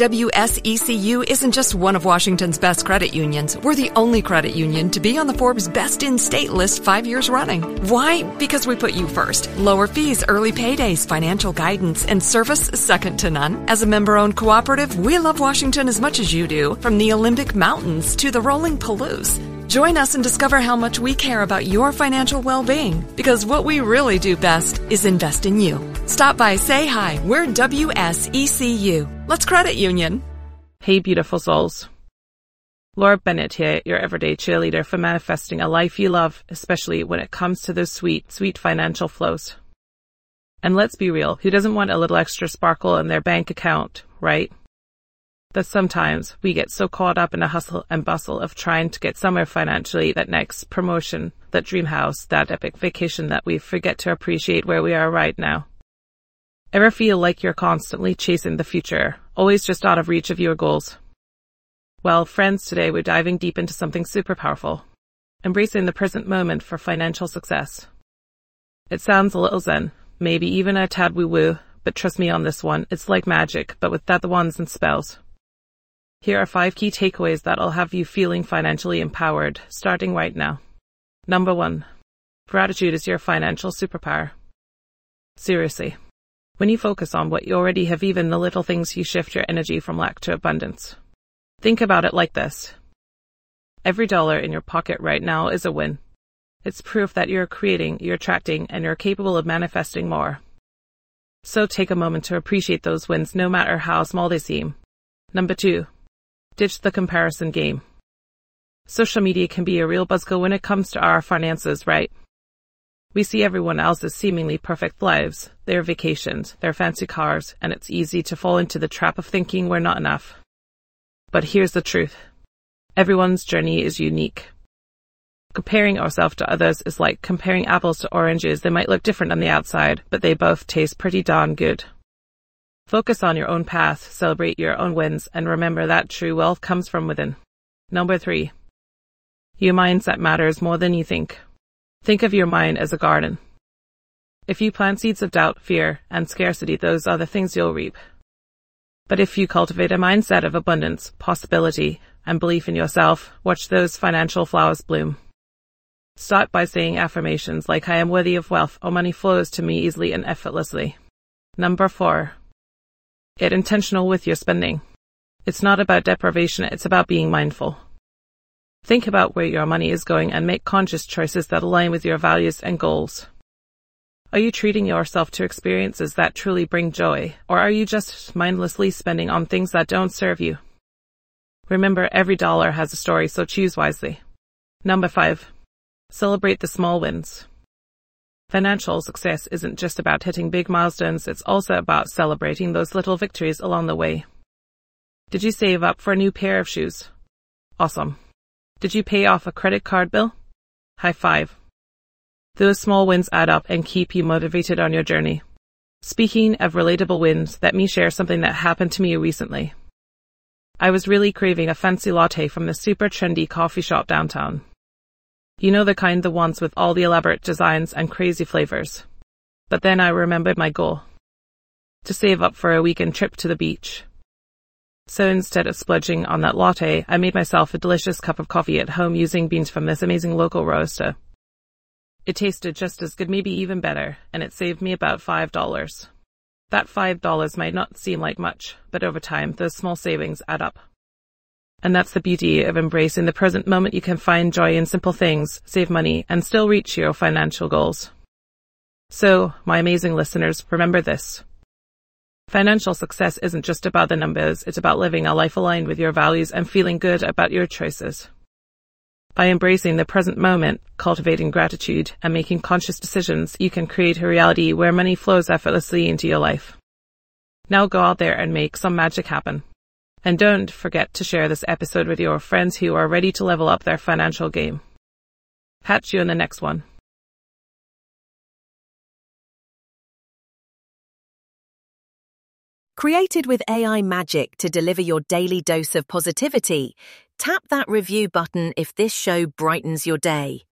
WSECU isn't just one of Washington's best credit unions. We're the only credit union to be on the Forbes Best in State list 5 years running. Why? Because we put you first. Lower fees, early paydays, financial guidance, and service second to none. As a member-owned cooperative, we love Washington as much as you do, from the Olympic Mountains to the rolling Palouse. Join us and discover how much we care about your financial well-being, because what we really do best is invest in you. Stop by, say hi. We're WSECU. Let's credit union. Hey, beautiful souls. Laura Bennett here, your everyday cheerleader for manifesting a life you love, especially when it comes to those sweet, sweet financial flows. And let's be real, who doesn't want a little extra sparkle in their bank account, right? But sometimes we get so caught up in a hustle and bustle of trying to get somewhere financially, that next promotion, that dream house, that epic vacation, that we forget to appreciate where we are right now. Ever feel like you're constantly chasing the future, always just out of reach of your goals? Well, friends, today we're diving deep into something super powerful, embracing the present moment for financial success. It sounds a little zen, maybe even a tad woo-woo, but trust me on this one, it's like magic, but without the wands and spells. Here are 5 key takeaways that'll have you feeling financially empowered, starting right now. Number 1. Gratitude is your financial superpower. Seriously. When you focus on what you already have, even the little things, you shift your energy from lack to abundance. Think about it like this. Every dollar in your pocket right now is a win. It's proof that you're creating, you're attracting, and you're capable of manifesting more. So take a moment to appreciate those wins, no matter how small they seem. Number 2. Ditch the comparison game. Social media can be a real buzzkill when it comes to our finances, right? We see everyone else's seemingly perfect lives, their vacations, their fancy cars, and it's easy to fall into the trap of thinking we're not enough. But here's the truth. Everyone's journey is unique. Comparing ourselves to others is like comparing apples to oranges. They might look different on the outside, but they both taste pretty darn good. Focus on your own path, celebrate your own wins, and remember that true wealth comes from within. Number 3. Your mindset matters more than you think. Think of your mind as a garden. If you plant seeds of doubt, fear, and scarcity, those are the things you'll reap. But if you cultivate a mindset of abundance, possibility, and belief in yourself, watch those financial flowers bloom. Start by saying affirmations like, I am worthy of wealth, or money flows to me easily and effortlessly. Number 4. Get intentional with your spending. It's not about deprivation, it's about being mindful. Think about where your money is going and make conscious choices that align with your values and goals. Are you treating yourself to experiences that truly bring joy, or are you just mindlessly spending on things that don't serve you? Remember, every dollar has a story, so choose wisely. Number 5. Celebrate the small wins. Financial success isn't just about hitting big milestones, it's also about celebrating those little victories along the way. Did you save up for a new pair of shoes? Awesome. Did you pay off a credit card bill? High five. Those small wins add up and keep you motivated on your journey. Speaking of relatable wins, let me share something that happened to me recently. I was really craving a fancy latte from the super trendy coffee shop downtown. You know, the kind, the ones with all the elaborate designs and crazy flavors. But then I remembered my goal. To save up for a weekend trip to the beach. So instead of splurging on that latte, I made myself a delicious cup of coffee at home using beans from this amazing local roaster. It tasted just as good, maybe even better, and it saved me about $5. That $5 might not seem like much, but over time, those small savings add up. And that's the beauty of embracing the present moment. You can find joy in simple things, save money, and still reach your financial goals. So, my amazing listeners, remember this. Financial success isn't just about the numbers, it's about living a life aligned with your values and feeling good about your choices. By embracing the present moment, cultivating gratitude, and making conscious decisions, you can create a reality where money flows effortlessly into your life. Now go out there and make some magic happen. And don't forget to share this episode with your friends who are ready to level up their financial game. Catch you in the next one. Created with AI magic to deliver your daily dose of positivity, tap that review button if this show brightens your day.